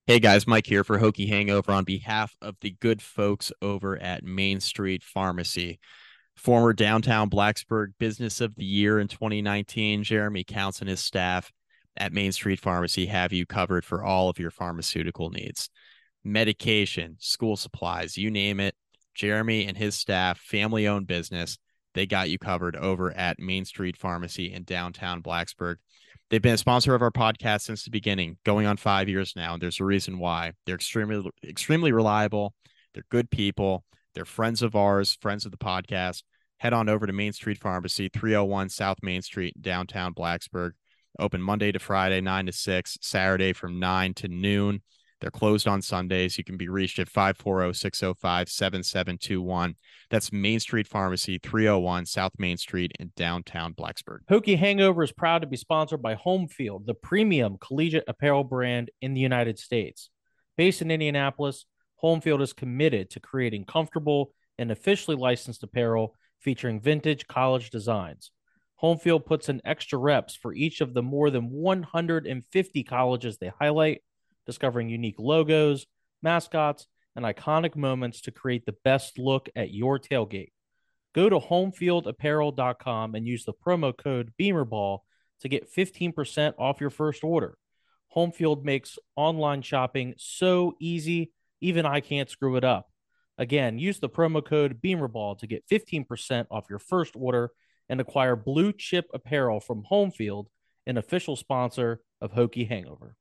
Hey guys, Mike here for Hokie Hangover on behalf of the good folks over at Main Street Pharmacy. Former downtown Blacksburg Business of the Year in 2019, Jeremy Counts and his staff at Main Street Pharmacy have you covered for all of your pharmaceutical needs. Medication, school supplies, you name it. Jeremy and his staff, family owned business, they got you covered over at Main Street Pharmacy in downtown Blacksburg. They've been a sponsor of our podcast since the beginning, going on 5 years now. And there's a reason why. They're extremely reliable. They're good people. They're friends of ours, friends of the podcast. Head on over to Main Street Pharmacy, 301 South Main Street, downtown Blacksburg. Open Monday to Friday, 9 to 6, Saturday from 9 to noon. They're closed on Sundays. You can be reached at 540-605-7721. That's Main Street Pharmacy, 301 South Main Street in downtown Blacksburg. Hokie Hangover is proud to be sponsored by Homefield, the premium collegiate apparel brand in the United States. Based in Indianapolis, Homefield is committed to creating comfortable and officially licensed apparel featuring vintage college designs. Homefield puts in extra reps for each of the more than 150 colleges they highlight, discovering unique logos, mascots, and iconic moments to create the best look at your tailgate. Go to homefieldapparel.com and use the promo code BEAMERBALL to get 15% off your first order. Homefield makes online shopping so easy, even I can't screw it up. Again, use the promo code BEAMERBALL to get 15% off your first order and acquire blue chip apparel from Homefield, an official sponsor of Hokie Hangover.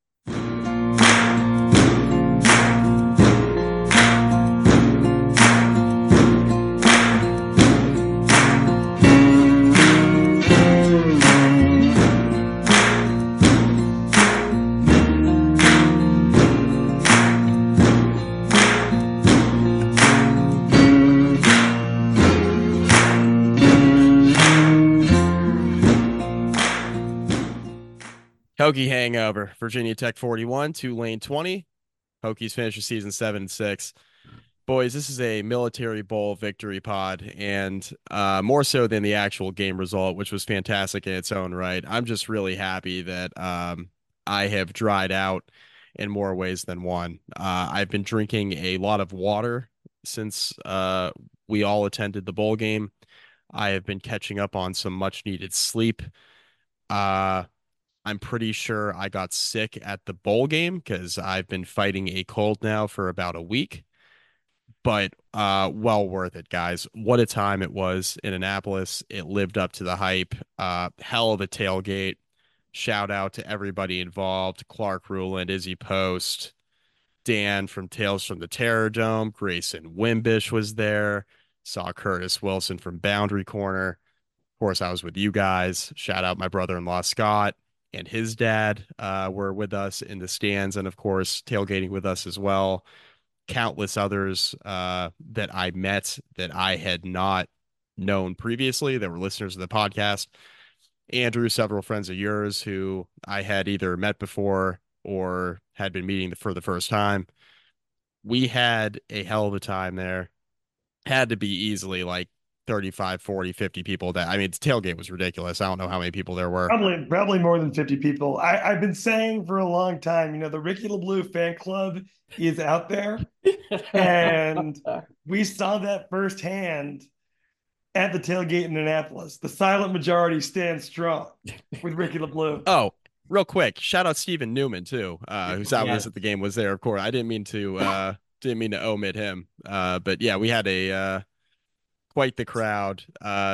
Hokie Hangover, Virginia Tech 41, Tulane 20. Hokies finished the season 7-6. Boys, this is a military bowl victory pod, and more so than the actual game result, which was fantastic in its own right. I'm just really happy that I have dried out in more ways than one. I've been drinking a lot of water since we all attended the bowl game. I have been catching up on some much needed sleep. Uh, I'm pretty sure I got sick at the bowl game because I've been fighting a cold now for about a week. But well worth it, guys. What a time it was in Annapolis. It lived up to the hype. Hell of a tailgate. Shout out to everybody involved. Clark Ruland, Izzy Post, Dan from Tales from the Terror Dome, Grayson Wimbish was there. Saw Curtis Wilson from Boundary Corner. Of course, I was with you guys. Shout out my brother-in-law Scott and his dad were with us in the stands, and of course tailgating with us as well. Countless others that I met that I had not known previously that were listeners of the podcast. Andrew, several friends of yours who I had either met before or had been meeting for the first time. We had a hell of a time there. Had to be easily like 35, 40, 50 people that I mean, the tailgate was ridiculous. I don't know how many people there were. Probably more than 50 people. I've been saying for a long time, the Ricky LeBlue fan club is out there. And we saw that firsthand at the tailgate in Annapolis. The silent majority stands strong with Ricky LeBlue. Oh, real quick, shout out Stephen Newman too, who sat with us Yes. at the game, was there, of course. I didn't mean to omit him. But yeah, we had a quite the crowd.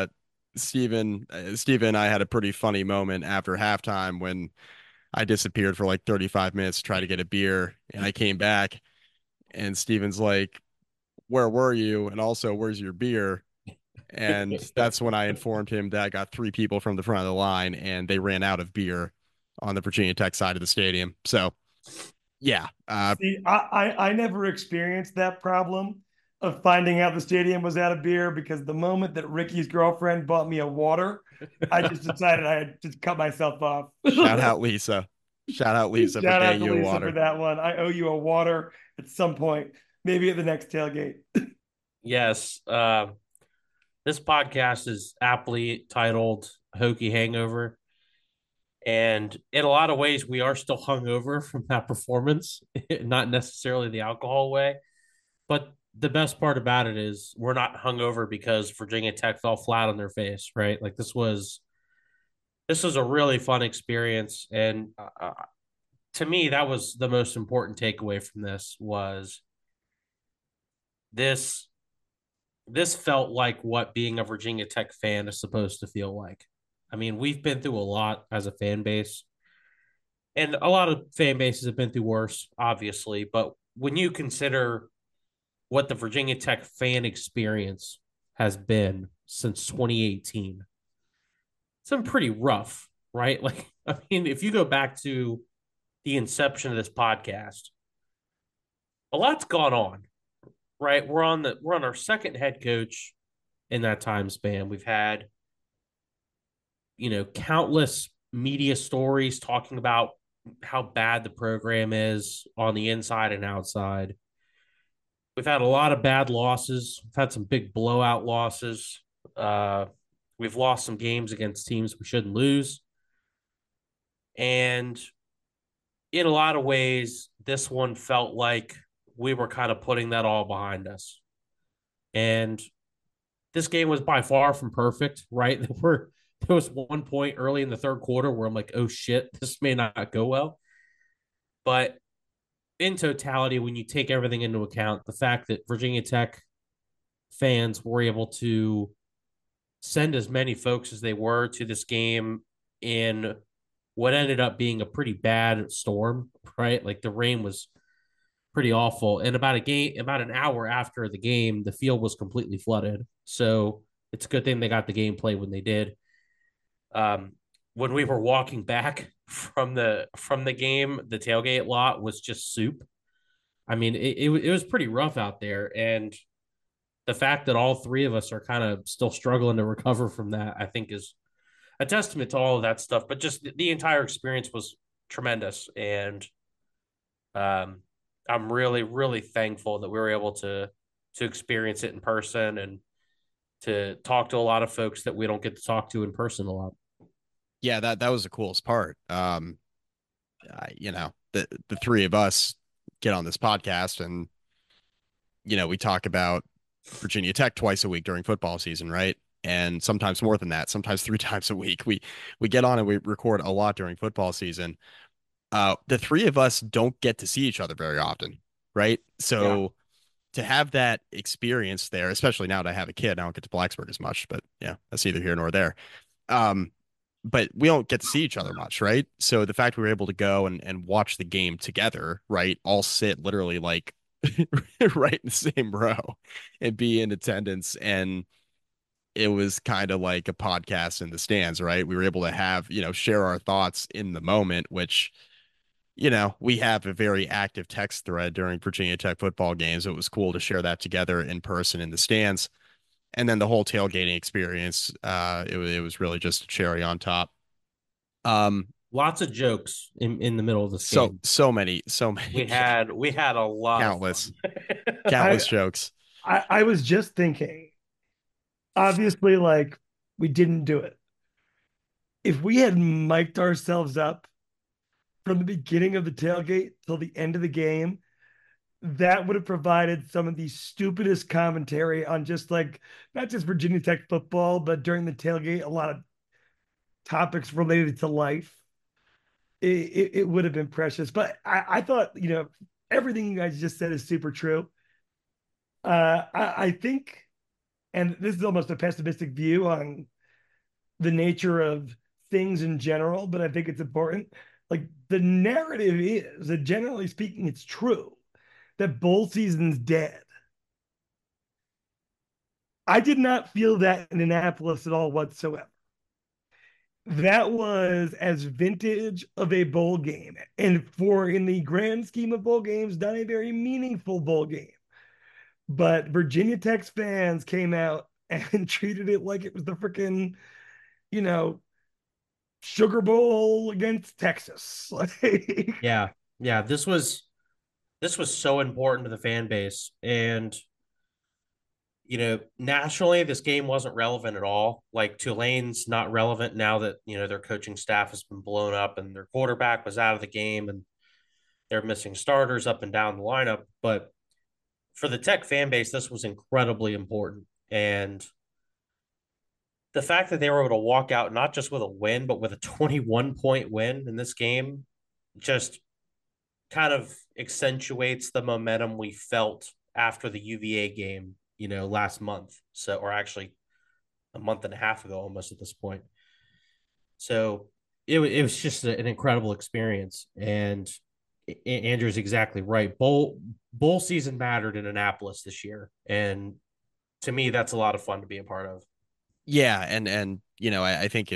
Steven and I had a pretty funny moment after halftime when I disappeared for like 35 minutes to try to get a beer, and I came back, and Steven's like, "Where were you? And also, where's your beer?" And that's when I informed him that I got three people from the front of the line, and they ran out of beer on the Virginia Tech side of the stadium. So, yeah, See, I never experienced that problem of finding out the stadium was out of beer because the moment that Ricky's girlfriend bought me a water, I just decided I had to cut myself off. shout out Lisa. Shout out Lisa for Shout out getting to you a Lisa for water. that one. I owe you a water at some point, maybe at the next tailgate. Yes. This podcast is aptly titled Hokie Hangover. And in a lot of ways, we are still hungover from that performance, not necessarily the alcohol way. But the best part about it is we're not hungover because Virginia Tech fell flat on their face, right? Like this was a really fun experience, and to me, that was the most important takeaway from this was this this felt like what being a Virginia Tech fan is supposed to feel like. I mean, we've been through a lot as a fan base, and a lot of fan bases have been through worse, obviously. But when you consider what the Virginia Tech fan experience has been since 2018, it's been pretty rough, right? Like, I mean, if you go back to the inception of this podcast, a lot's gone on, right? We're on our second head coach in that time span. We've had, countless media stories talking about how bad the program is on the inside and outside. We've had a lot of bad losses. We've had some big blowout losses. Uh, we've lost some games against teams we shouldn't lose. And in a lot of ways, this one felt like we were kind of putting that all behind us. And this game was by far from perfect, right? There was one point early in the third quarter where I'm like, oh shit, this may not go well. But in totality, when you take everything into account, the fact that Virginia Tech fans were able to send as many folks as they were to this game in what ended up being a pretty bad storm, right? Like the rain was pretty awful. And about an hour after the game, the field was completely flooded. So it's a good thing they got the game played when they did. When we were walking back from the game, the tailgate lot was just soup. I mean, it was pretty rough out there, and the fact that all three of us are kind of still struggling to recover from that, I think, is a testament to all of that stuff. But just the entire experience was tremendous, and I'm really, really thankful that we were able to experience it in person and to talk to a lot of folks that we don't get to talk to in person a lot. Yeah, that was the coolest part. The three of us get on this podcast and we talk about Virginia Tech twice a week during football season, right? And sometimes more than that, sometimes three times a week. We get on and we record a lot during football season. The three of us don't get to see each other very often, right? So to have that experience there, especially now that I have a kid, I don't get to Blacksburg as much, but yeah, that's neither here nor there. Um, but we don't get to see each other much, right? So the fact we were able to go and watch the game together, right? All sit literally like right in the same row and be in attendance. And it was kind of like a podcast in the stands, right? We were able to have, share our thoughts in the moment, which, we have a very active text thread during Virginia Tech football games. It was cool to share that together in person in the stands. And then the whole tailgating experience, it was really just a cherry on top. Lots of jokes in the middle of this so game. so many We had a lot countless of fun. countless jokes. I was just thinking, obviously, like we didn't do it. If we had mic'd ourselves up from the beginning of the tailgate till the end of the game, that would have provided some of the stupidest commentary on just like not just Virginia Tech football, but during the tailgate, a lot of topics related to life. It would have been precious. But I thought, everything you guys just said is super true. I think, and this is almost a pessimistic view on the nature of things in general, but I think it's important. Like the narrative is that generally speaking, it's true that bowl season's dead. I did not feel that in Annapolis at all whatsoever. That was as vintage of a bowl game. And in the grand scheme of bowl games, not a very meaningful bowl game. But Virginia Tech fans came out and treated it like it was the freaking, you know, Sugar Bowl against Texas. Yeah. This was so important to the fan base. And nationally, this game wasn't relevant at all. Like Tulane's not relevant now that, their coaching staff has been blown up and their quarterback was out of the game and they're missing starters up and down the lineup. But for the Tech fan base, this was incredibly important. And the fact that they were able to walk out not just with a win, but with a 21-point win in this game just kind of accentuates the momentum we felt after the UVA game, last month. So, or actually a month and a half ago, almost at this point. So it was just an incredible experience. And Andrew's exactly right. Bowl season mattered in Annapolis this year. And to me, that's a lot of fun to be a part of. Yeah, and I think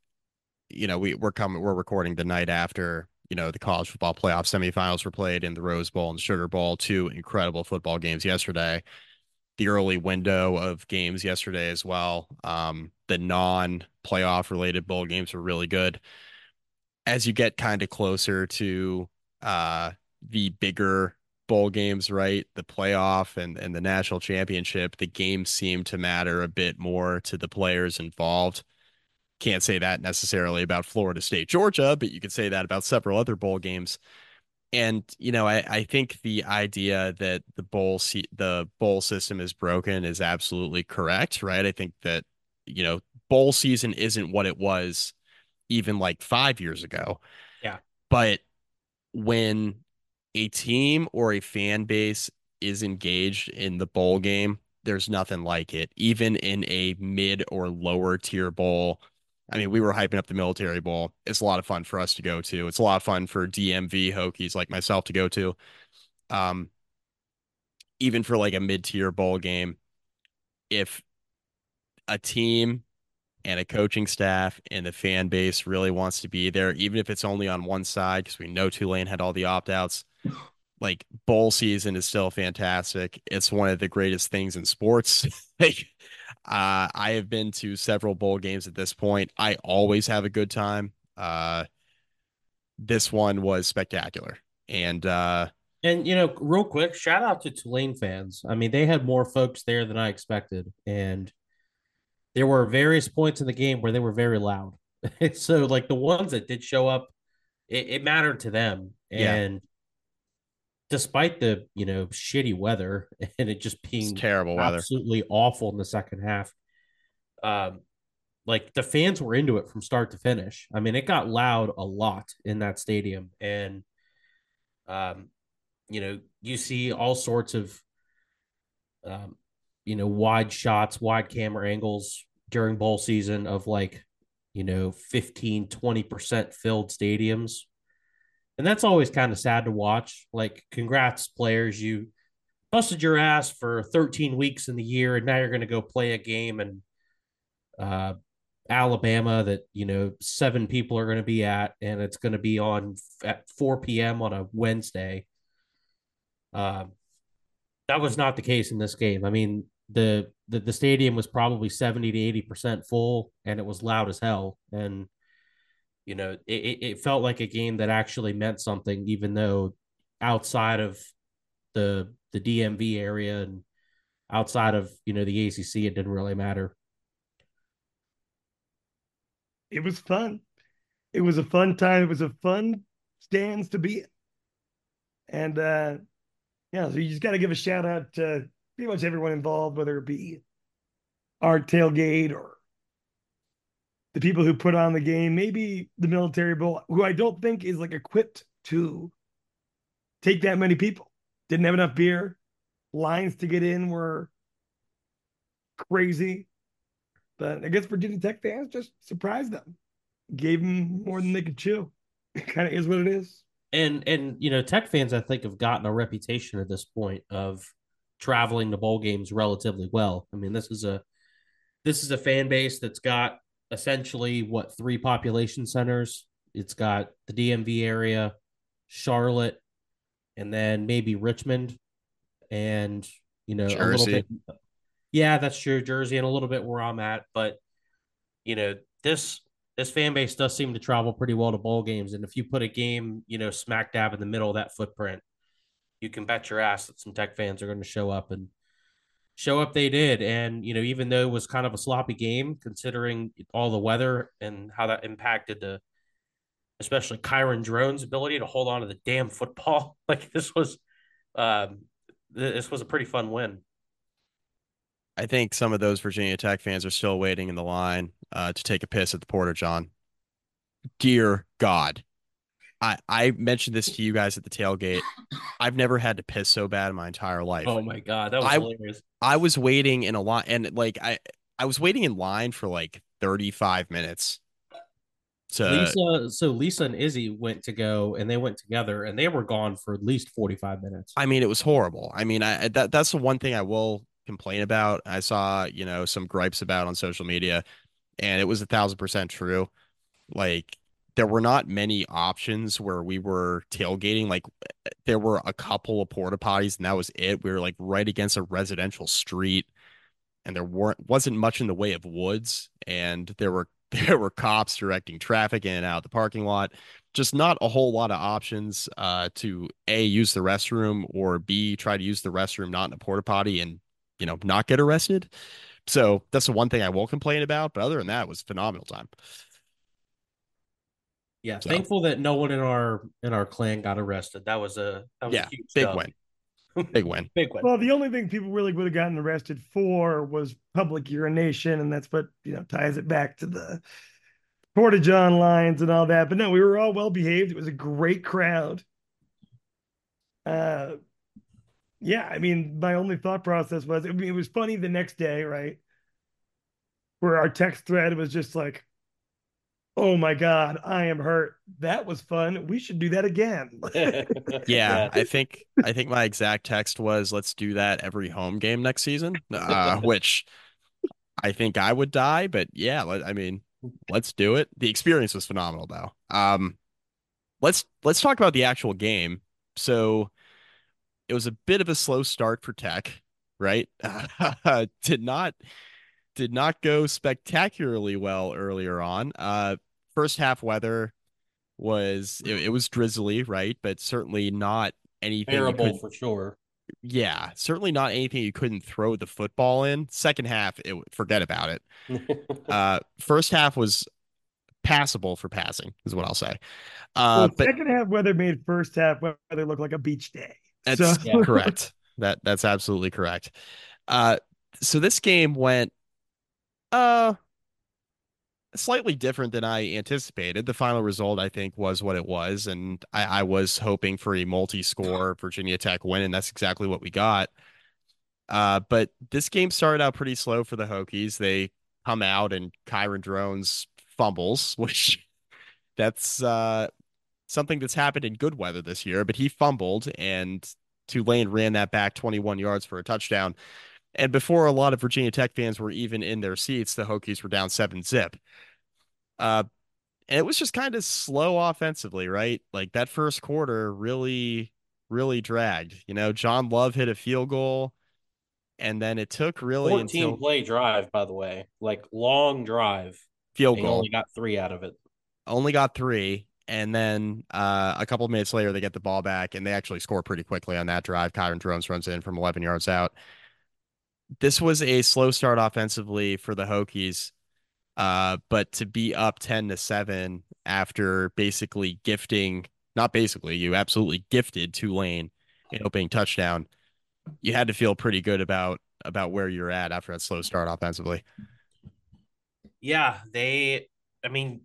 we're recording the night after, the college football playoff semifinals were played in the Rose Bowl and Sugar Bowl, two incredible football games yesterday. The early window of games yesterday as well. The non-playoff related bowl games were really good. As you get kind of closer to the bigger bowl games, right? The playoff and the national championship, the games seem to matter a bit more to the players involved. Can't say that necessarily about Florida State, Georgia, but you could say that about several other bowl games. And I think the idea that the bowl system is broken is absolutely correct, right? I think that bowl season isn't what it was even like 5 years ago. Yeah. But when a team or a fan base is engaged in the bowl game, there's nothing like it. Even in a mid or lower tier bowl. I mean, we were hyping up the Military Bowl. It's a lot of fun for us to go to. It's a lot of fun for DMV Hokies like myself to go to. Um, Even for like a mid-tier bowl game, if a team and a coaching staff and the fan base really wants to be there, even if it's only on one side, because we know Tulane had all the opt-outs, like bowl season is still fantastic. It's one of the greatest things in sports. Like, I have been to several bowl games at this point. I always have a good time. This one was spectacular. And real quick, shout out to Tulane fans. I mean, they had more folks there than I expected. And there were various points in the game where they were very loud. So, like the ones that did show up, it mattered to them. Yeah. And despite the, shitty weather and it just it's being terrible weather. absolutely awful in the second half, like the fans were into it from start to finish. I mean, it got loud a lot in that stadium. And, you see all sorts of, wide shots, wide camera angles during bowl season of like, 15, 20% filled stadiums. And that's always kind of sad to watch. Like, congrats, players. You busted your ass for 13 weeks in the year, and now you're going to go play a game in Alabama that, 7 people are going to be at, and it's going to be on at 4 p.m. on a Wednesday. That was not the case in this game. I mean, the stadium was probably 70 to 80% full, and it was loud as hell. And it felt like a game that actually meant something, even though outside of the DMV area and outside of the ACC, it didn't really matter. It was fun. It was a fun time. It was a fun stands to be in. And yeah, so you just got to give a shout out to pretty much everyone involved, whether it be our tailgate or the people who put on the game, maybe the Military Bowl, who I don't think is like equipped to take that many people. Didn't have enough beer. Lines to get in were crazy. But I guess Virginia Tech fans just surprised them. Gave them more than they could chew. It kind of is what it is. And Tech fans, I think, have gotten a reputation at this point of traveling to bowl games relatively well. I mean, this is a fan base that's got essentially 3 population centers. It's got the DMV area, Charlotte, and then maybe Richmond, and Jersey. a little bit. Yeah, that's true, Jersey, and a little bit where I'm at. But this fan base does seem to travel pretty well to bowl games, and if you put a game smack dab in the middle of that footprint, you can bet your ass that some Tech fans are going to show up. And show up they did. And, even though it was kind of a sloppy game, considering all the weather and how that impacted especially Kyron Drone's ability to hold on to the damn football, like um, this was a pretty fun win. I think some of those Virginia Tech fans are still waiting in the line to take a piss at the Porter John. Dear God. I mentioned this to you guys at the tailgate. I've never had to piss so bad in my entire life. Oh my God, that was I hilarious. I was waiting in a line and like I was waiting in line for like 35 minutes to Lisa and Izzy went to go and they went together and they were gone for at least 45 minutes. I mean it was horrible. I mean that's the one thing I will complain about. I saw, some gripes about on social media and it was 1,000% true. Like there were not many options where we were tailgating. Like there were a couple of porta potties and that was it. We were like right against a residential street and there wasn't much in the way of woods and there were cops directing traffic in and out of the parking lot. Just not a whole lot of options to A, use the restroom, or B, try to use the restroom not in a porta potty and not get arrested. So that's the one thing I will complain about. But other than that, it was phenomenal time. Yeah, So thankful that no one in our clan got arrested. That was a yeah, huge big dub. win. Big win. Big win. Well, the only thing people really would have gotten arrested for was public urination, and that's what ties it back to the Porta John lines and all that. But no, we were all well behaved. It was a great crowd. Uh, yeah, I mean, my only thought process was, it was funny the next day, right? Where our text thread was just like, "Oh my God, I am hurt. That was fun. We should do that again." Yeah, I think my exact text was, "Let's do that every home game next season," which I think I would die, but yeah, I mean, let's do it. The experience was phenomenal, though. Let's talk about the actual game. So it was a bit of a slow start for Tech, right? Did not go spectacularly well earlier on. First half weather it was drizzly, right? But certainly not anything you Terrible could, for sure. yeah, certainly not anything you couldn't throw the football in. Second half, forget about it. First half was passable for passing, is what I'll say. Well, But second half weather made first half weather look like a beach day. So that's correct. That's absolutely correct. Uh, so this game went uh slightly different than I anticipated. The final result, I think, was what it was, and I was hoping for a multi-score Virginia Tech win, and that's exactly what we got. But this game started out pretty slow for the Hokies. They come out and Kyron Drones fumbles, which that's something that's happened in good weather this year, but he fumbled and Tulane ran that back 21 yards for a touchdown. And before a lot of Virginia Tech fans were even in their seats, the Hokies were down 7-zip. Uh, and it was just kind of slow offensively, right? Like that first quarter really, really dragged. John Love hit a field goal, and then it took really 14 until play drive, by the way, like long drive. field They goal. only got 3 out of it. Only got 3. And then a couple of minutes later, they get the ball back, and they actually score pretty quickly on that drive. Kyron Drones runs in from 11 yards out. This was a slow start offensively for the Hokies. But to be up 10-7 after basically gifting, not basically, you absolutely gifted Tulane an opening touchdown, you had to feel pretty good about where you're at after that slow start offensively. Yeah, I mean,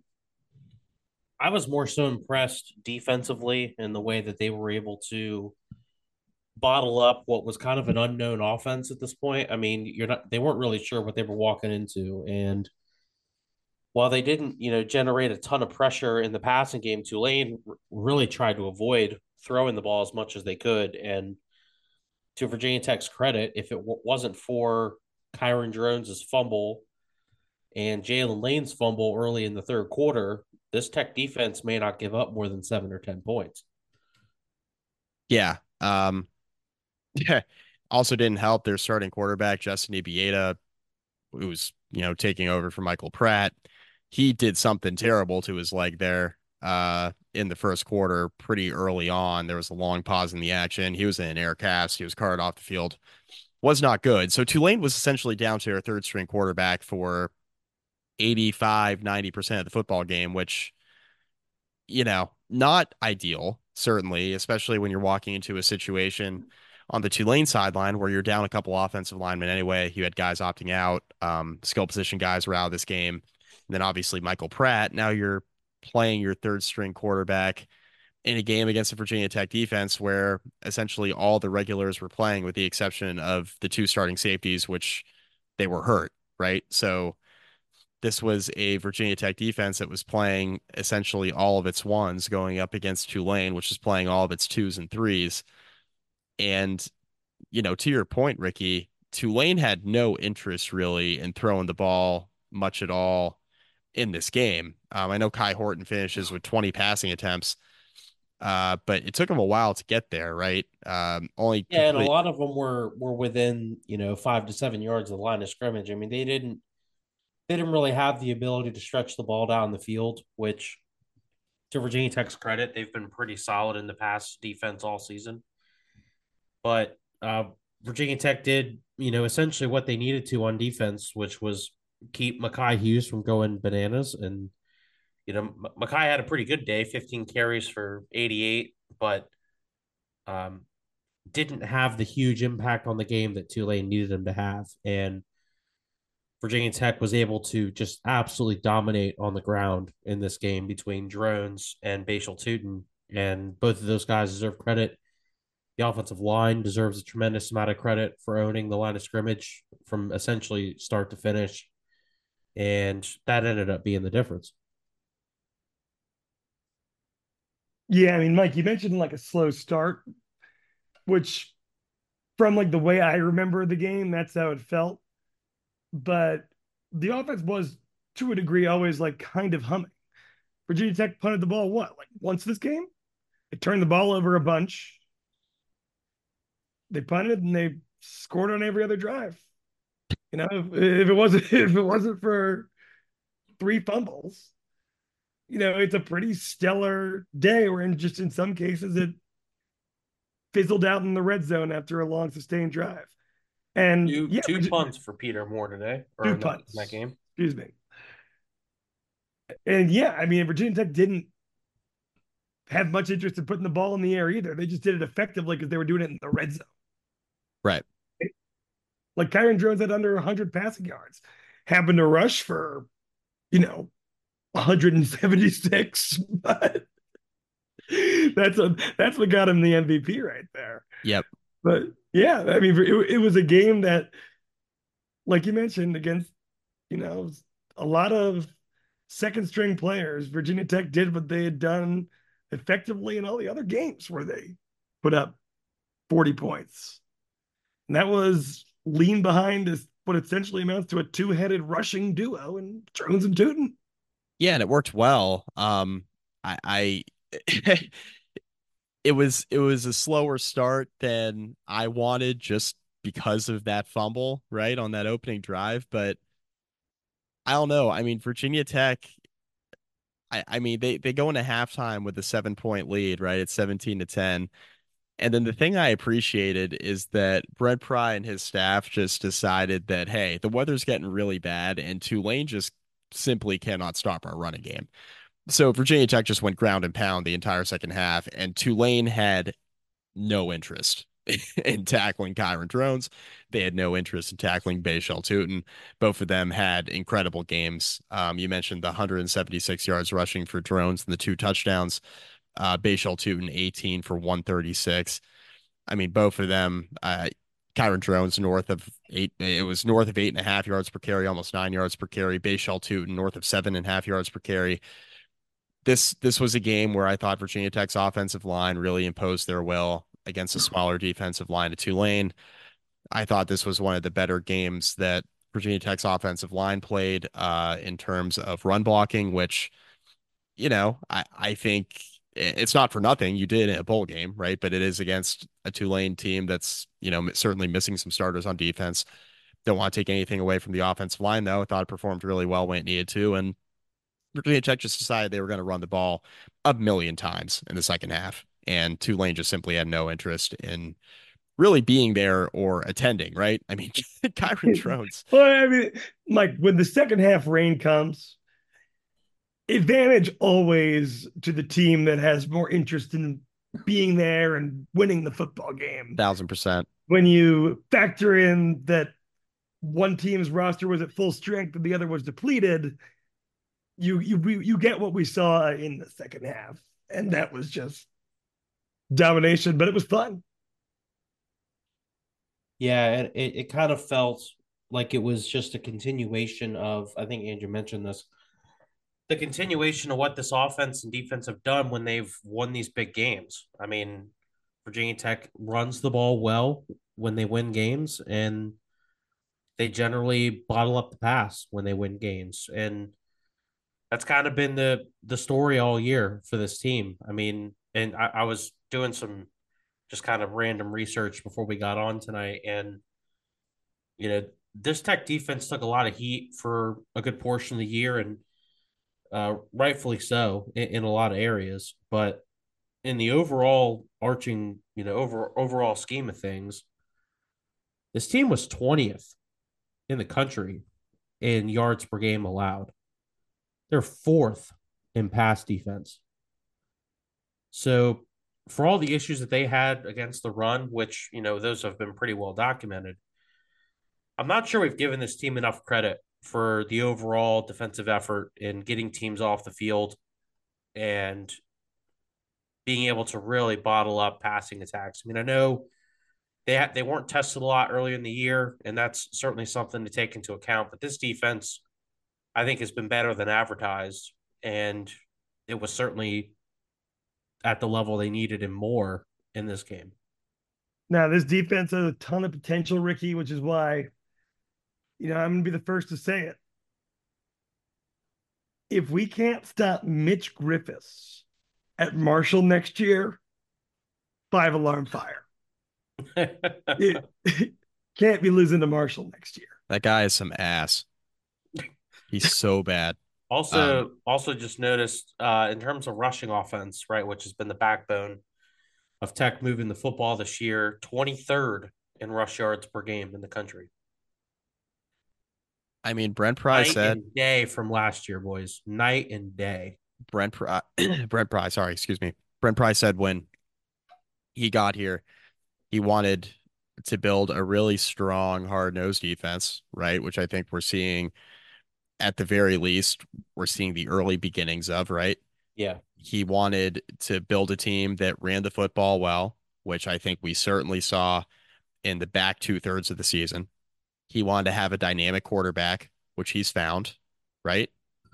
I was more so impressed defensively in the way that they were able to bottle up what was kind of an unknown offense at this point. I mean, they weren't really sure what they were walking into. And while they didn't, generate a ton of pressure in the passing game, Tulane really tried to avoid throwing the ball as much as they could. And to Virginia Tech's credit, if it wasn't for Kyron Drones' fumble and Jalen Lane's fumble early in the third quarter, this Tech defense may not give up more than 7 or 10 points. Yeah. Yeah. Also didn't help their starting quarterback, Justin Ibieta, who's, taking over for Michael Pratt. He did something terrible to his leg there in the first quarter pretty early on. There was a long pause in the action. He was in an air cast. He was carted off the field. was not good. So Tulane was essentially down to their third string quarterback for 85-90% of the football game, which, not ideal, certainly, especially when you're walking into a situation on the Tulane sideline where you're down a couple offensive linemen anyway. You had guys opting out, skill position guys were out of this game. And then obviously Michael Pratt. Now you're playing your third string quarterback in a game against the Virginia Tech defense where essentially all the regulars were playing with the exception of the two starting safeties, which they were hurt, right? So this was a Virginia Tech defense that was playing essentially all of its ones going up against Tulane, which is playing all of its twos and threes. And, to your point, Ricky, Tulane had no interest really in throwing the ball much at all in this game. I know Kai Horton finishes with 20 passing attempts, but it took him a while to get there, right? Only Yeah, and a complete, lot of them were within 5 to 7 yards of the line of scrimmage. I mean, they didn't really have the ability to stretch the ball down the field, which to Virginia Tech's credit, they've been pretty solid in the pass defense all season. But Virginia Tech did, essentially what they needed to on defense, which was keep Makai Hughes from going bananas. And, Makai had a pretty good day, 15 carries for 88, but um, didn't have the huge impact on the game that Tulane needed him to have. And Virginia Tech was able to just absolutely dominate on the ground in this game between Drones and Bashal Tootin. And both of those guys deserve credit. The offensive line deserves a tremendous amount of credit for owning the line of scrimmage from essentially start to finish. And that ended up being the difference. Yeah, I mean, Mike, you mentioned like a slow start, which from like the way I remember the game, that's how it felt. But the offense was to a degree always like kind of humming. Virginia Tech punted the ball like once this game? They turned the ball over a bunch. They punted and they scored on every other drive. If it wasn't for three fumbles, it's a pretty stellar day. Where in some cases it fizzled out in the red zone after a long sustained drive. And Two punts for Peter Moore today, or two in punts. that game. Excuse me. And yeah, I mean, Virginia Tech didn't have much interest in putting the ball in the air either. They just did it effectively because they were doing it in the red zone. right. Like Kyron Drones had under 100 passing yards, happened to rush for, 176, but that's what got him the MVP right there. Yep. But yeah, I mean, it was a game that, like you mentioned, against, a lot of second string players, Virginia Tech did what they had done effectively in all the other games where they put up 40 points. And that was lean behind what essentially amounts to a two-headed rushing duo in Jones and Tootin. Yeah, and it worked well. I it was a slower start than I wanted just because of that fumble, right, on that opening drive. But I don't know. I mean, Virginia Tech, I mean, they go into halftime with a 7-point lead, right? It's 17-10. And then the thing I appreciated is that Brent Pry and his staff just decided that, hey, the weather's getting really bad, and Tulane just simply cannot stop our running game. So Virginia Tech just went ground and pound the entire second half, and Tulane had no interest in tackling Kyron Drones. They had no interest in tackling Bashal Tootin. Both of them had incredible games. You mentioned the 176 yards rushing for Drones and the 2 touchdowns. Bashal Tootin 18 for 136. I mean, both of them, Kyron Drones north of 8, it was north of 8.5 yards per carry, almost 9 yards per carry. Bashal Tootin north of 7.5 yards per carry. This was a game where I thought Virginia Tech's offensive line really imposed their will against a smaller defensive line of Tulane. I thought this was one of the better games that Virginia Tech's offensive line played in terms of run blocking, which, I think it's not for nothing. You did in a bowl game, right? But it is against a Tulane team that's, certainly missing some starters on defense. Don't want to take anything away from the offensive line, though. I thought it performed really well when it needed to. And Virginia Tech just decided they were going to run the ball a million times in the second half. And Tulane just simply had no interest in really being there or attending, right? I mean, Kyron Drones. Well, I mean, like when the second half rain comes, advantage always to the team that has more interest in being there and winning the football game. 1,000%. When you factor in that one team's roster was at full strength and the other was depleted, you get what we saw in the second half, and that was just domination, but it was fun. Yeah, it kind of felt like it was just a continuation of, I think Andrew mentioned this, the continuation of what this offense and defense have done when they've won these big games. I mean, Virginia Tech runs the ball well when they win games, and they generally bottle up the pass when they win games. And that's kind of been the story all year for this team. I mean, and I was doing some just kind of random research before we got on tonight, and this Tech defense took a lot of heat for a good portion of the year, and rightfully so in a lot of areas. But in the overall arching, overall scheme of things, this team was 20th in the country in yards per game allowed. They're fourth in pass defense. So for all the issues that they had against the run, which, those have been pretty well documented, I'm not sure we've given this team enough credit for the overall defensive effort in getting teams off the field and being able to really bottle up passing attacks. I mean, I know they weren't tested a lot earlier in the year, and that's certainly something to take into account. But this defense, I think, has been better than advertised, and it was certainly at the level they needed and more in this game. Now, this defense has a ton of potential, Ricky, which is why, I'm going to be the first to say it. If we can't stop Mitch Griffiths at Marshall next year, 5-alarm fire. It can't be losing to Marshall next year. That guy is some ass. He's so bad. Also just noticed in terms of rushing offense, right, which has been the backbone of Tech moving the football this year, 23rd in rush yards per game in the country. I mean, Brent Pry said and day from last year, boys. Night and day. Brent Pry, sorry, excuse me. Brent Pry said when he got here, he wanted to build a really strong, hard-nosed defense, right? Which I think we're seeing at the very least, we're seeing the early beginnings of, right? Yeah. He wanted to build a team that ran the football well, which I think we certainly saw in the back 2/3 of the season. He wanted to have a dynamic quarterback, which he's found, right?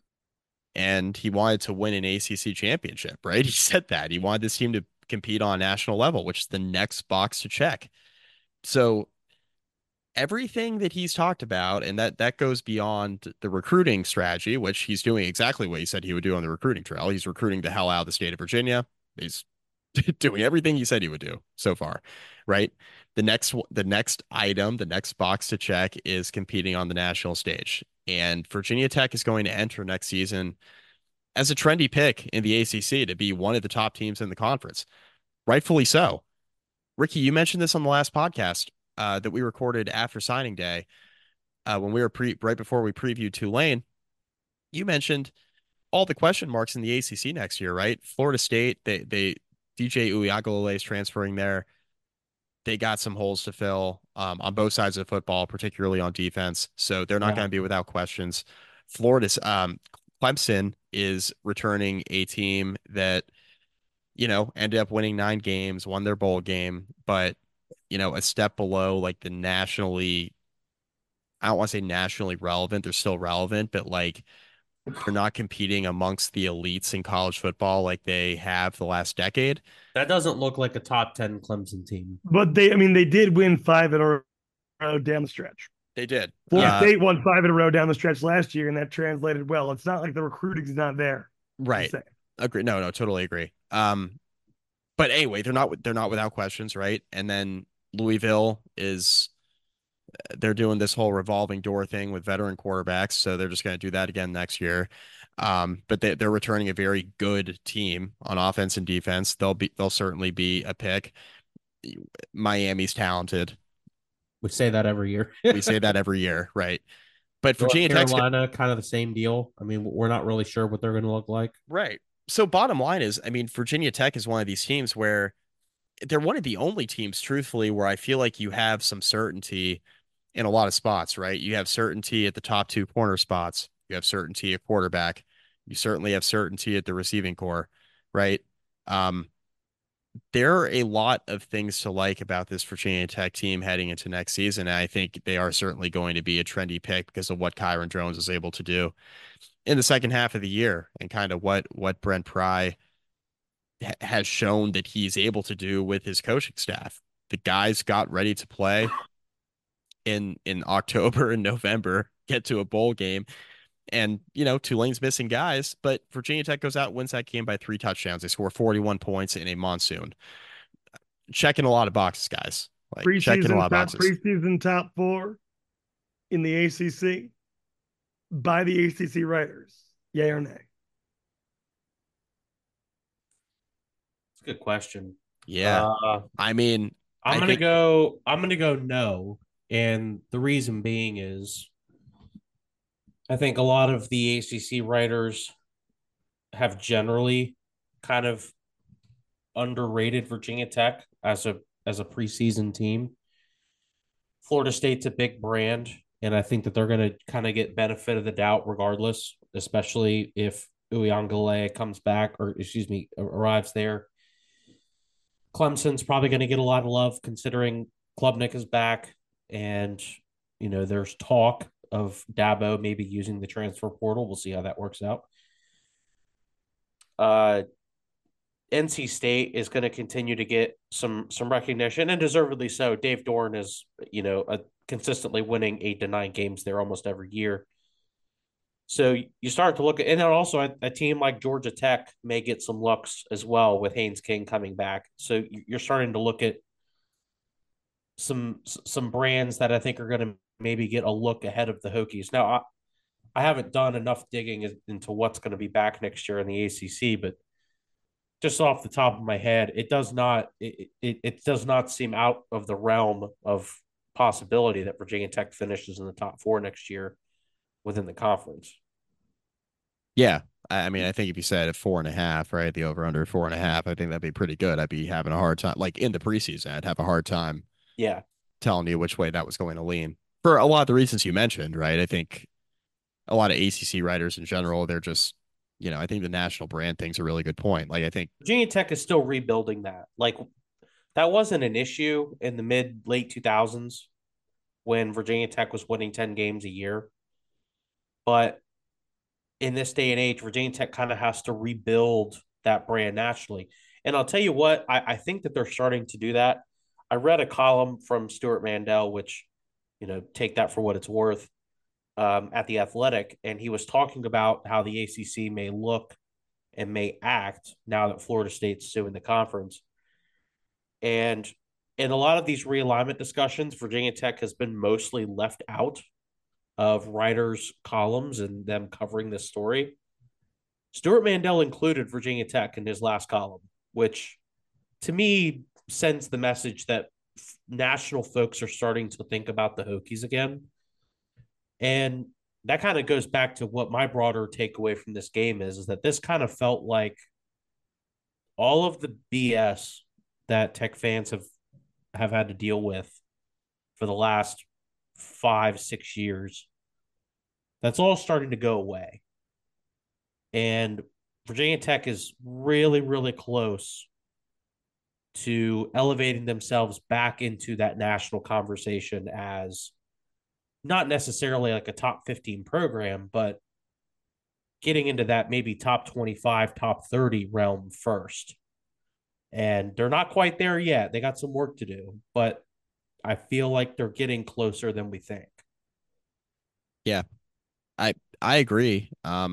And he wanted to win an ACC championship, right? He said that. He wanted this team to compete on a national level, which is the next box to check. So everything that he's talked about, and that goes beyond the recruiting strategy, which he's doing exactly what he said he would do on the recruiting trail. He's recruiting the hell out of the state of Virginia. He's doing everything he said he would do so far, right? The next item, the next box to check is competing on the national stage. And Virginia Tech is going to enter next season as a trendy pick in the ACC to be one of the top teams in the conference. Rightfully so. Ricky, you mentioned this on the last podcast that we recorded after signing day when we were right before we previewed Tulane. You mentioned all the question marks in the ACC next year, right? Florida State, they DJ Uiagalelei is transferring there. They got some holes to fill on both sides of the football, particularly on defense. So they're not going to be without questions. Florida's Clemson is returning a team that, ended up winning 9 games, won their bowl game, but, a step below like the nationally, I don't want to say nationally relevant. They're still relevant, but like they're not competing amongst the elites in college football like they have the last decade. That doesn't look like a top 10 Clemson team. But they did win 5 in a row down the stretch. They did. Florida State won 5 in a row down the stretch last year, and that translated well. It's not like the recruiting's not there. Right. Agree. No, totally agree. But anyway, they're not without questions, right? And then Louisville they're doing this whole revolving door thing with veteran quarterbacks, so they're just going to do that again next year. But they're returning a very good team on offense and defense. They'll certainly be a pick. Miami's talented. We say that every year. We say that every year, right? But North Virginia Tech's Carolina, kind of the same deal. I mean, we're not really sure what they're going to look like. right. So bottom line is, I mean, Virginia Tech is one of these teams where they're one of the only teams, truthfully, where I feel like you have some certainty in a lot of spots, right? You have certainty at the top two corner spots. You have certainty at quarterback. You certainly have certainty at the receiving core, right? Um, there are a lot of things to like about this Virginia Tech team heading into next season. And I think they are certainly going to be a trendy pick because of what Kyron Jones is able to do in the second half of the year and kind of what Brent Pry has shown that he's able to do with his coaching staff. The guys got ready to play in October and November, get to a bowl game. And, Tulane's missing guys, but Virginia Tech goes out, wins that game by 3 touchdowns. They score 41 points in a monsoon. Checking a lot of boxes, guys. Like checking a lot of boxes. Preseason top 4 in the ACC by the ACC writers. Yay or nay? It's a good question. Yeah. I mean, I'm gonna go no. And the reason being is I think a lot of the ACC writers have generally kind of underrated Virginia Tech as a preseason team. Florida State's a big brand, and I think that they're going to kind of get benefit of the doubt regardless, especially if Uiagalelei comes back or arrives there. Clemson's probably going to get a lot of love considering Klubnik is back, and there's talk of Dabo maybe using the transfer portal. We'll see how that works out. NC State is going to continue to get some recognition, and deservedly so. Dave Dorn is, consistently winning 8 to 9 games there almost every year. So you start to look at, and then also a team like Georgia Tech may get some looks as well with Haynes King coming back. So you're starting to look at some brands that I think are going to maybe get a look ahead of the Hokies. Now, I haven't done enough digging into what's going to be back next year in the ACC, but just off the top of my head, it does not seem out of the realm of possibility that Virginia Tech finishes in the top 4 next year within the conference. Yeah. I mean, I think if you said at 4.5, right, the over under 4.5, I think that'd be pretty good. I'd be having a hard time, like in the preseason, I'd have a hard time. Yeah. Telling you which way that was going to lean for a lot of the reasons you mentioned, right? I think a lot of ACC writers in general, they're just, I think the national brand thing's a really good point. Like, I think Virginia Tech is still rebuilding that. Like, that wasn't an issue in the late 2000s when Virginia Tech was winning 10 games a year. But in this day and age, Virginia Tech kind of has to rebuild that brand nationally. And I'll tell you what, I think that they're starting to do that. I read a column from Stuart Mandel, which, take that for what it's worth, at The Athletic, and he was talking about how the ACC may look and may act now that Florida State's suing the conference. And in a lot of these realignment discussions, Virginia Tech has been mostly left out of writers' columns and them covering this story. Stuart Mandel included Virginia Tech in his last column, which to me sends the message that national folks are starting to think about the Hokies again. And that kind of goes back to what my broader takeaway from this game is that this kind of felt like all of the BS that Tech fans have had to deal with for the last 5-6 years. That's all starting to go away. And Virginia Tech is really, really close to elevating themselves back into that national conversation as not necessarily like a top 15 program, but getting into that maybe top 25, top 30 realm first. And they're not quite there yet. They got some work to do, but I feel like they're getting closer than we think. Yeah, I agree.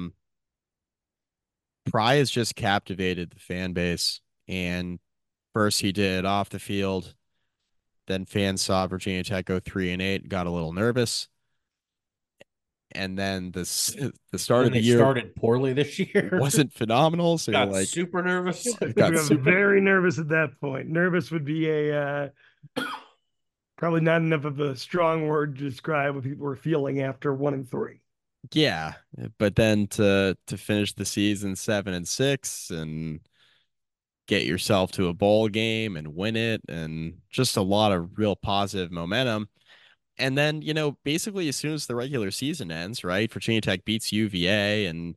Pry has just captivated the fan base, and first he did off the field. Then fans saw Virginia Tech go 3-8, got a little nervous. and then the start When of the they year started poorly this year. wasn't phenomenal. So you're Got like, super nervous. I've got We got super. very nervous at that point. Nervous would be a probably not enough of a strong word to describe what people were feeling after 1-3. Yeah, but then to finish the season 7-6 and get yourself to a bowl game and win it, and just a lot of real positive momentum. And then, basically as soon as the regular season ends, right, Virginia Tech beats UVA, and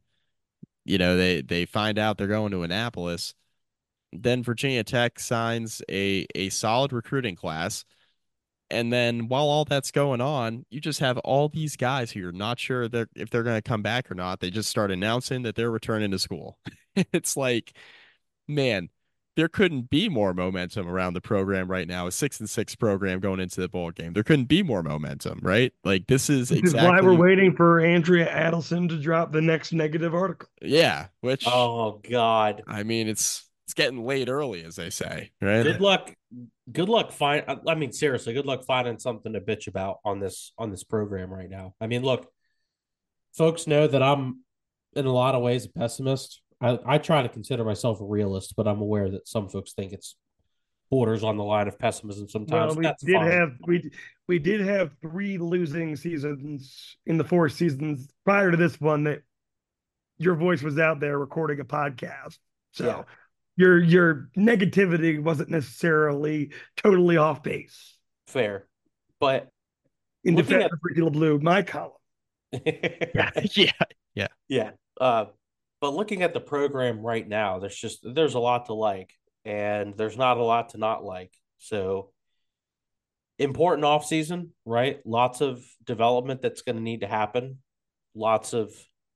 they find out they're going to Annapolis. Then Virginia Tech signs a solid recruiting class. And then while all that's going on, you just have all these guys who you're not sure if they're going to come back or not. They just start announcing that they're returning to school. It's like, man, there couldn't be more momentum around the program right now. A 6-6 program going into the bowl game. There couldn't be more momentum, right? Like this is Which is why we're exactly, waiting for Andrea Adelson to drop the next negative article. yeah. Which Oh God. I mean, it's getting late early, as they say, right? Good luck. Good luck I mean, seriously, good luck finding something to bitch about on this program right now. I mean, look, folks know that I'm in a lot of ways a pessimist. I try to consider myself a realist, but I'm aware that some folks think it's borders on the line of pessimism sometimes. Well, That's fine. we did have 3 losing seasons in the 4 seasons prior to this one that your voice was out there recording a podcast. So Yeah. your negativity wasn't necessarily totally off base. Fair. But In Looking defense of Ricky Blue, my column. Yeah, yeah. yeah. But looking at the program right now, there's a lot to like, and there's not a lot to not like. So important off season, right? Lots of development that's going to need to happen. Lots of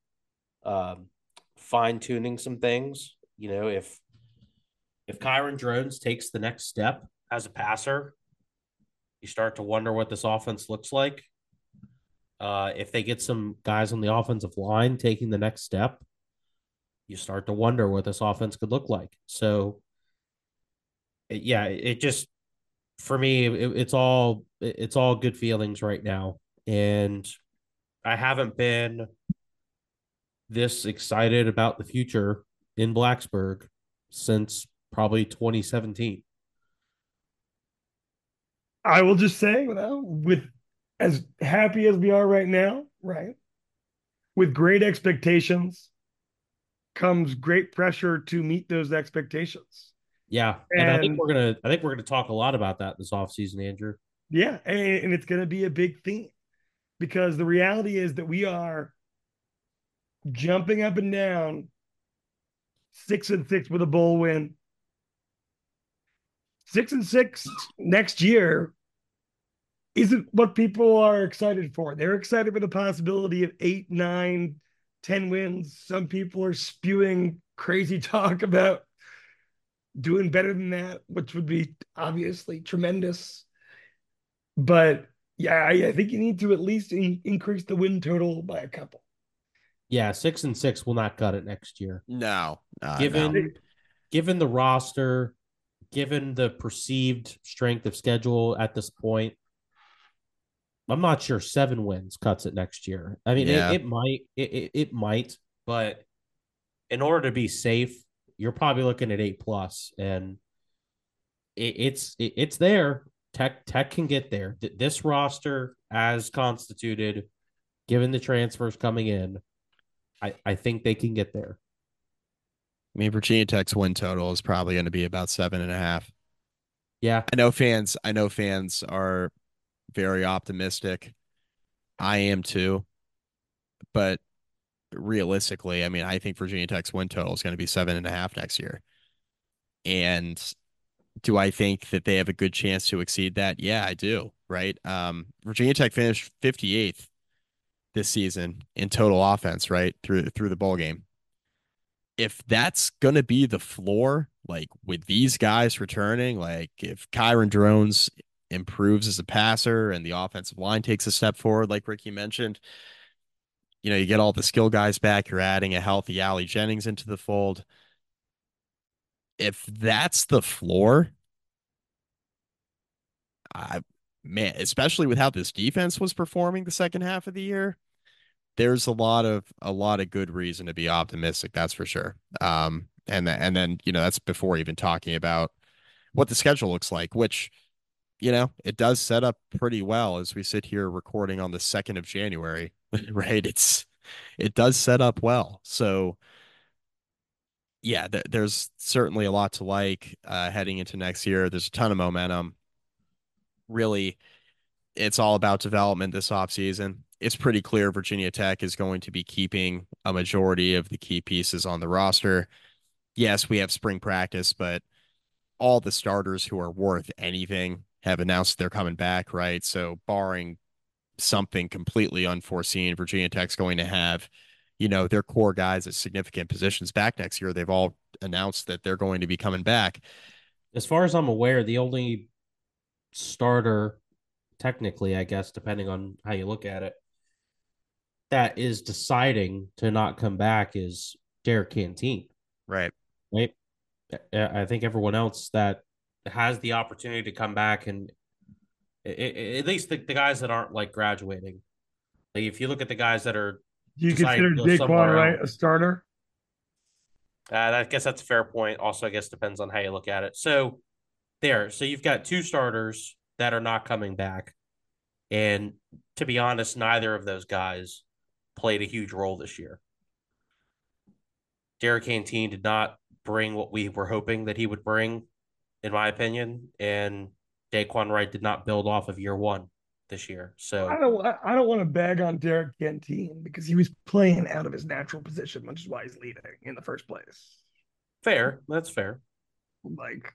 fine tuning some things. If Kyron Drones takes the next step as a passer, you start to wonder what this offense looks like. If they get some guys on the offensive line taking the next step, you start to wonder what this offense could look like. So, it just for me, it's all good feelings right now, and I haven't been this excited about the future in Blacksburg since probably 2017. I will just say, with as happy as we are right now, right? With great expectations comes great pressure to meet those expectations. Yeah, and And I think we're gonna talk a lot about that this offseason, Andrew. yeah, and it's going to be a big theme because the reality is that we are jumping up and down 6-6 with a bowl win. 6-6 next year isn't what people are excited for. They're excited for the possibility of 8, 9, 10 wins. Some people are spewing crazy talk about doing better than that, which would be obviously tremendous. But yeah, I think you need to at least increase the win total by a couple. Yeah, 6-6 will not cut it next year. No, Given no. given the roster, given the perceived strength of schedule at this point, I'm not sure 7 wins cuts it next year. I mean, Yeah. it might, but in order to be safe, you're probably looking at 8+, and it's there. Tech can get there. This roster, as constituted, given the transfers coming in, I think they can get there. I mean, Virginia Tech's win total is probably going to be about 7.5. Yeah, I know fans are very optimistic. I am too, but realistically, I mean, I think Virginia Tech's win total is going to be 7.5 next year. And do I think that they have a good chance to exceed that? Yeah, I do. Right. Virginia Tech finished 58th this season in total offense, right? Through the bowl game. If that's going to be the floor, like with these guys returning, like if Kyron Drones improves as a passer and the offensive line takes a step forward, like Ricky mentioned, you get all the skill guys back, you're adding a healthy Allie Jennings into the fold. If that's the floor, man, especially with how this defense was performing the second half of the year, there's a lot of good reason to be optimistic, that's for sure. And then, that's before even talking about what the schedule looks like, which, it does set up pretty well as we sit here recording on the 2nd of January, right? It does set up well. So yeah, there's certainly a lot to like heading into next year. There's a ton of momentum. Really, it's all about development this offseason. It's pretty clear Virginia Tech is going to be keeping a majority of the key pieces on the roster. Yes, we have spring practice, but all the starters who are worth anything have announced they're coming back, right? So barring something completely unforeseen, Virginia Tech's going to have, their core guys at significant positions back next year. They've all announced that they're going to be coming back. As far as I'm aware, the only starter, technically, I guess, depending on how you look at it, that is deciding to not come back is Derek Canteen. Right. Right. I think everyone else that has the opportunity to come back, and at least the guys that aren't like graduating, like if you look at the guys that are Do you deciding consider to go Daquan somewhere Wright else, a starter? I guess that's a fair point. Also, I guess depends on how you look at it. So you've got two starters that are not coming back, and to be honest, neither of those guys played a huge role this year. Derek Canteen did not bring what we were hoping that he would bring, in my opinion, and Daquan Wright did not build off of year one this year. So I don't want to bag on Derek Canteen because he was playing out of his natural position, which is why he's leading in the first place. fair, that's fair. Like,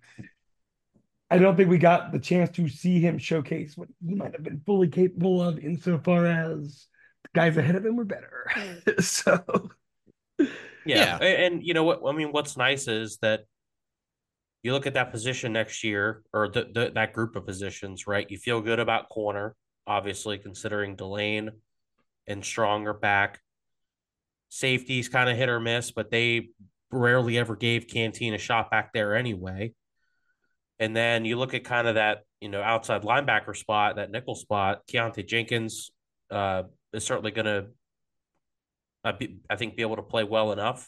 I don't think we got the chance to see him showcase what he might have been fully capable of insofar as the guys ahead of him were better. So Yeah, and you know what? I mean, what's nice is that you look at that position next year, or that group of positions, right? You feel good about corner, obviously, considering Delane and Strong are back. Safety's kind of hit or miss, but they rarely ever gave Canteen a shot back there anyway. And then you look at kind of that, outside linebacker spot, that nickel spot. Keontae Jenkins is certainly going to, I think, be able to play well enough.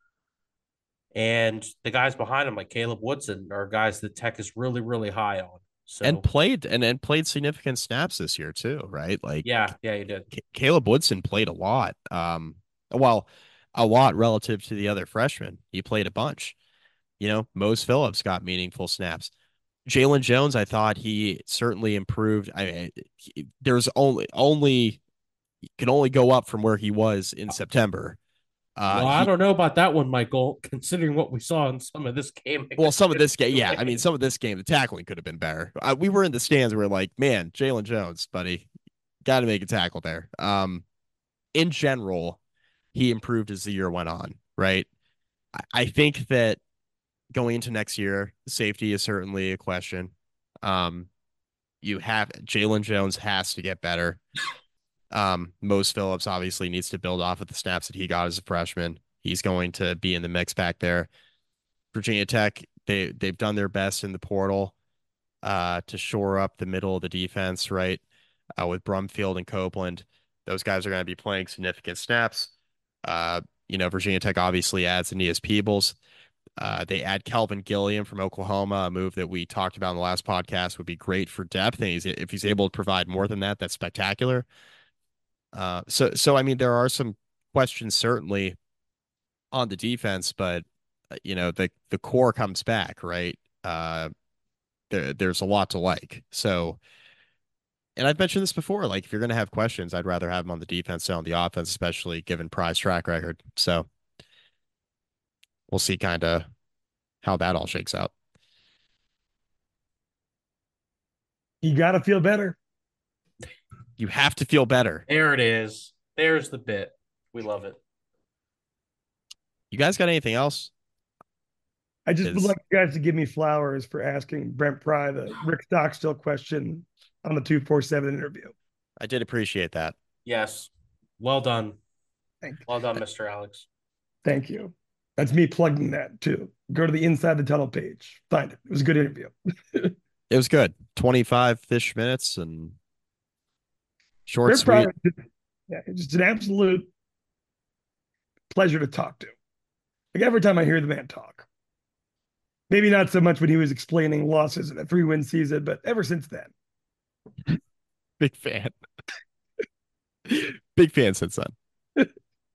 And the guys behind him, like Caleb Woodson, are guys that Tech is really, really high on. So And played significant snaps this year too, right? Like, yeah, he did. Caleb Woodson played a lot. Well, a lot relative to the other freshmen. He played a bunch. Mose Phillips got meaningful snaps. Jalen Jones, I thought he certainly improved. There's only can only go up from where he was in September. Well, I don't know about that one, Michael, considering what we saw in some of this game. Well, some of this game, yeah. I mean, some of this game, the tackling could have been better. We were in the stands. We were like, man, Jalen Jones, buddy, got to make a tackle there. In general, he improved as the year went on, right? I think that going into next year, safety is certainly a question. You have Jalen Jones has to get better. Mose Phillips obviously needs to build off of the snaps that he got as a freshman. He's going to be in the mix back there. Virginia Tech, they've done their best in the portal to shore up the middle of the defense, right? With Brumfield and Copeland. Those guys are going to be playing significant snaps. Virginia Tech obviously adds Aeneas Peebles. They add Kelvin Gilliam from Oklahoma, a move that we talked about in the last podcast would be great for depth. And if he's able to provide more than that, that's spectacular. So I mean, there are some questions certainly on the defense, but the core comes back, right? There's a lot to like. So, and I've mentioned this before, like if you're going to have questions, I'd rather have them on the defense than on the offense, especially given Pry's track record. So we'll see kind of how that all shakes out. you got to feel better. You have to feel better. There it is. There's the bit. We love it. You guys got anything else? I just would like you guys to give me flowers for asking Brent Pry the Rick Stockstill question on the 247 interview. I did appreciate that. Yes. Well done. Thank you. Well done, Mr. Alex. Thank you. That's me plugging that too. Go to the Inside the Tunnel page. Find it. It was a good interview. It was good. 25-ish minutes and short, sweet. Yeah, it's just an absolute pleasure to talk to. Like every time I hear the man talk. Maybe not so much when he was explaining losses in a 3-win season, but ever since then. Big fan. Big fan since then.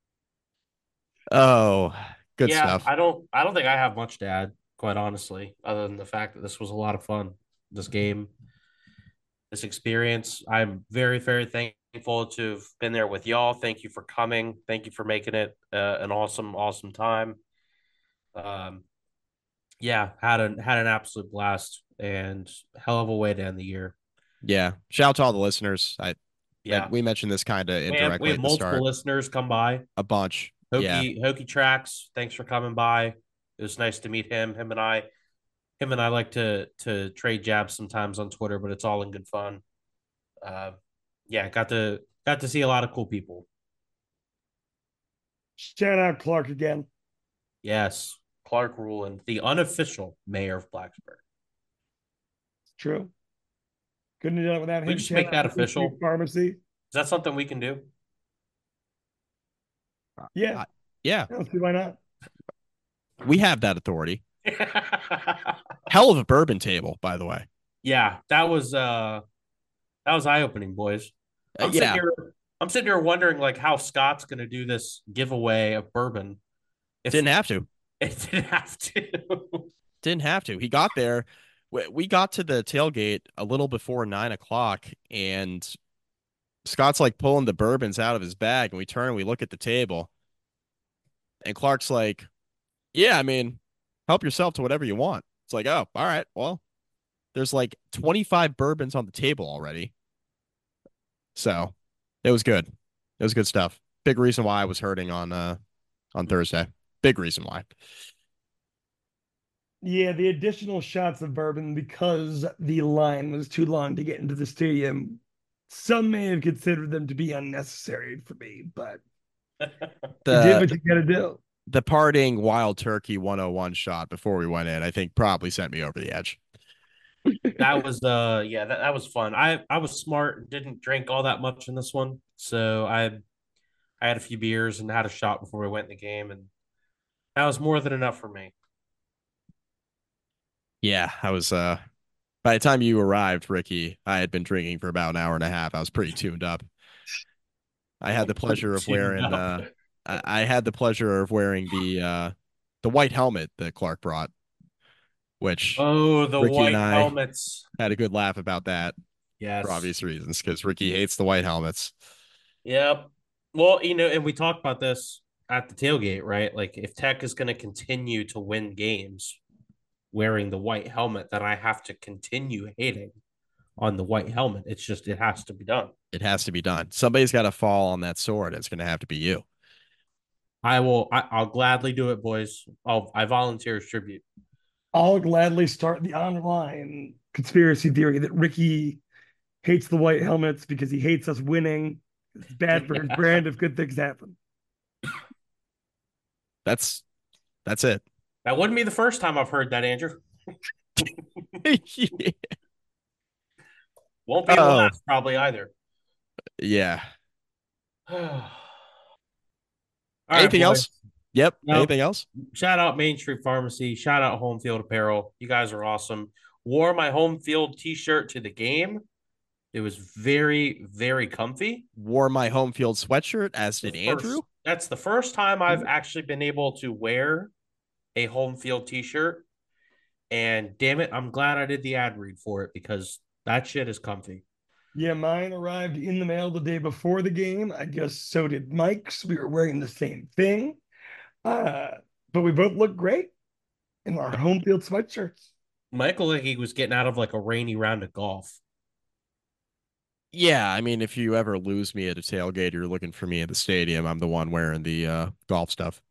Oh, good Yeah, stuff. I don't think I have much to add, quite honestly, other than the fact that this was a lot of fun. This game, this experience. I'm very, very thankful to have been there with y'all. Thank you for coming. Thank you for making it an awesome, awesome time. Um, yeah, had an absolute blast and hell of a way to end the year. Yeah. Shout out to all the listeners. Yeah, We mentioned this kind of we indirectly have at the multiple start. listeners come by. A bunch. Yeah. Hokey Tracks, thanks for coming by. It was nice to meet him. Him and I like to trade jabs sometimes on Twitter, but it's all in good fun. Uh, yeah, got to see a lot of cool people. Shout out Clark again. Yes, Clark Rowland, the unofficial mayor of Blacksburg. It's true. Couldn't have done it without We him. just Shout make out that to Main Street official. Pharmacy. Is that something we can do? Yeah. Yeah. I don't see why not. We have that authority. Hell of a bourbon table, by the way. Yeah, that was eye opening, boys. Yeah. I'm sitting here wondering like how Scott's gonna do this giveaway of bourbon. Didn't have to. It didn't have to. Didn't have to. He got there. We got to the tailgate a little before 9 o'clock, and Scott's like pulling the bourbons out of his bag, and we turn and we look at the table, and Clark's like, "Yeah, I mean, help yourself to whatever you want." It's like, "Oh, all right. Well, there's like 25 bourbons on the table already." So it was good. It was good stuff. Big reason why I was hurting on Thursday. Big reason why. Yeah, the additional shots of bourbon because the line was too long to get into the stadium. Some may have considered them to be unnecessary for me, but you did what you gotta do. The parting Wild Turkey 101 shot before we went in, I think probably sent me over the edge. That was that was fun. I was smart, didn't drink all that much in this one. So I had a few beers and had a shot before we went in the game, and that was more than enough for me. Yeah, I was by the time you arrived, Ricky, I had been drinking for about an hour and a half. I was pretty tuned up. I had the pleasure of wearing I had the pleasure of wearing the white helmet that Clark brought, which the Ricky white and I helmets. had a good laugh about that Yes. for obvious reasons, because Ricky hates the white helmets. Yep. Well, and we talked about this at the tailgate, right? Like if Tech is going to continue to win games wearing the white helmet, then I have to continue hating on the white helmet. It's just it has to be done. It has to be done. Somebody's got to fall on that sword. It's going to have to be you. I'll gladly do it, boys. I volunteer as tribute. I'll gladly start the online conspiracy theory that Ricky hates the white helmets because he hates us winning. It's bad for his brand if good things happen. That's it. That wouldn't be the first time I've heard that, Andrew. Yeah. Won't be the last, probably either. Yeah. All Anything right, else? Yep. No. Anything else? Shout out Main Street Pharmacy. Shout out Home Field Apparel. You guys are awesome. Wore my home field t-shirt to the game. It was very, very comfy. Wore my home field sweatshirt, as did Andrew. That's the first time I've actually been able to wear a home field t-shirt. And damn it, I'm glad I did the ad read for it because that shit is comfy. Yeah, mine arrived in the mail the day before the game. I guess so did Mike's. We were wearing the same thing. But we both look great in our home field sweatshirts. Michael, like he was getting out of like a rainy round of golf. Yeah, I mean, if you ever lose me at a tailgate, you're looking for me at the stadium. I'm the one wearing the golf stuff.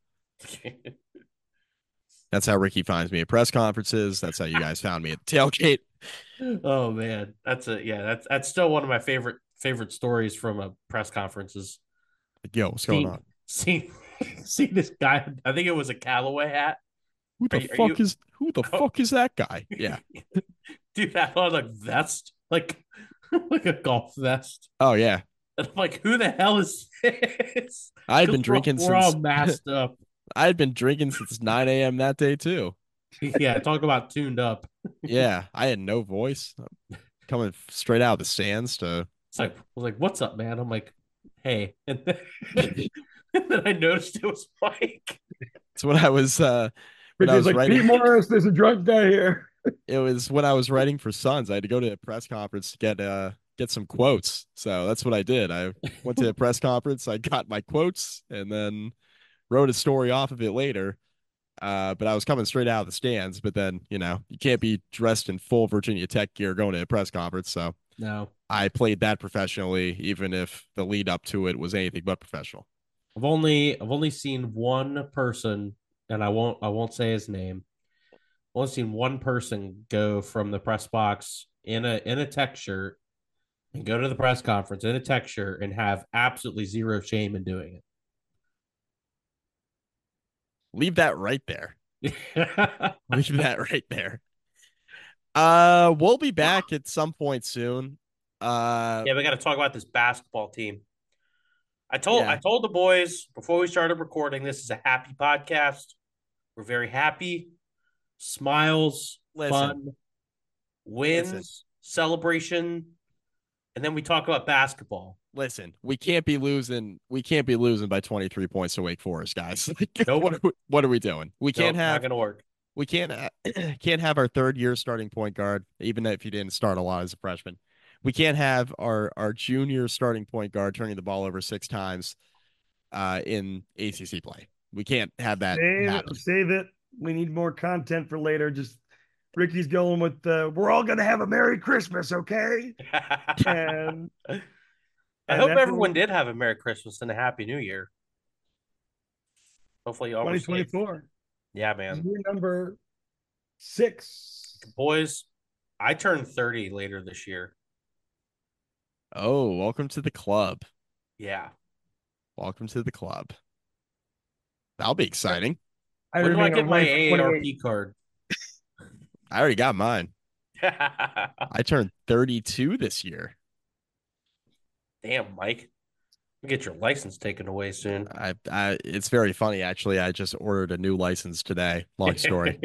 That's how Ricky finds me at press conferences. That's how you guys found me at the tailgate. Oh man, that's still one of my favorite stories from a press conferences. Yo, what's going on? See this guy. I think it was a Callaway hat. Who the fuck is that guy? Yeah, dude, that on a vest, like a golf vest. Oh yeah, And I'm like, who the hell is this? I had 'Cause been drinking we're all since masked up. I had been drinking since 9 a.m. that day too. Yeah, talk about tuned up. Yeah, I had no voice. Coming straight out of the stands to It's like, I was like, what's up, man? I'm like, hey. And then, and then I noticed it was Mike. it's when I was when I Ricky's was like, Pete writing. Morris, there's a drunk guy here. It was when I was writing for Sons. I had to go to a press conference to get some quotes. So that's what I did. I went to a press conference. I got my quotes and then wrote a story off of it later. But I was coming straight out of the stands. But then, you can't be dressed in full Virginia Tech gear going to a press conference. So No. I played that professionally, even if the lead up to it was anything but professional. I've only seen one person, and I won't say his name. I've only seen one person go from the press box in a tech shirt and go to the press conference in a tech shirt and have absolutely zero shame in doing Leave that right there. it. Leave that right there. We'll be back at some point soon. Yeah, we got to talk about this basketball team. I Yeah. told the boys before we started recording, this is a happy podcast. We're very happy. Smiles, Listen. fun, wins, Listen. celebration, and then we talk about basketball. Listen, we can't be losing. We can't be losing by 23 points to Wake Forest, guys. Nope. What are we doing? We can't Nope, not have gonna work. we can't can't have our third year starting point guard, even if you didn't start a lot as a freshman. We can't have our junior starting point guard turning the ball over 6 times in ACC play. We can't have that happen. Save it. We need more content for later. Just Ricky's going with we're all gonna have a Merry Christmas, okay? And I hope that's everyone did have a Merry Christmas and a Happy New Year. Hopefully, y'all were safe. 2024. Yeah, man. Year number 6. Boys, I turned 30 later this year. Oh, welcome to the club. Yeah. Welcome to the club. That'll be exciting. I When do I remain get my a life 28. AARP card? I already got mine. I turned 32 this year. Damn, Mike. You get your license taken away soon. It's very funny, actually. I just ordered a new license today. Long story.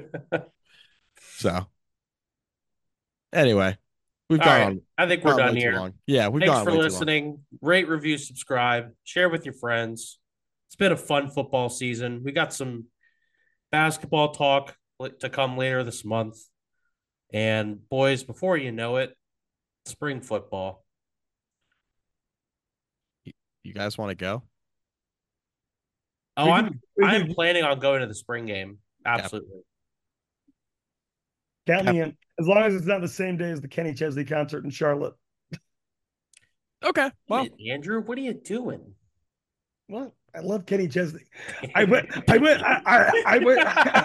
So, anyway, we've All gone right. on. I think we're gone done way too here. long. Yeah, we've Thanks gone for way too long. listening. Rate, review, subscribe, share with your friends. It's been a fun football season. We got some basketball talk to come later this month. And boys, before you know it, spring football. You guys want to go? Oh, I'm planning on going to the spring game. Absolutely. Count me in. As long as it's not the same day as the Kenny Chesney concert in Charlotte. Okay. Well, Andrew, what are you doing? Well, I love Kenny Chesney. I went.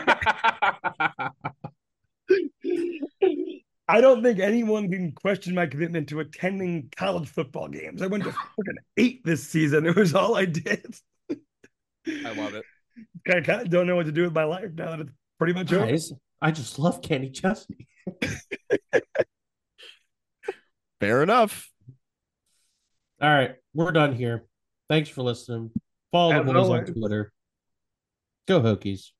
I don't think anyone can question my commitment to attending college football games. I went to fucking 8 this season. It was all I did. I love it. I kind of don't know what to do with my life now that it's pretty much over. Guys, I just love Kenny Chesney. Fair enough. All right, we're done here. Thanks for listening. Follow the boys on Twitter. Go Hokies.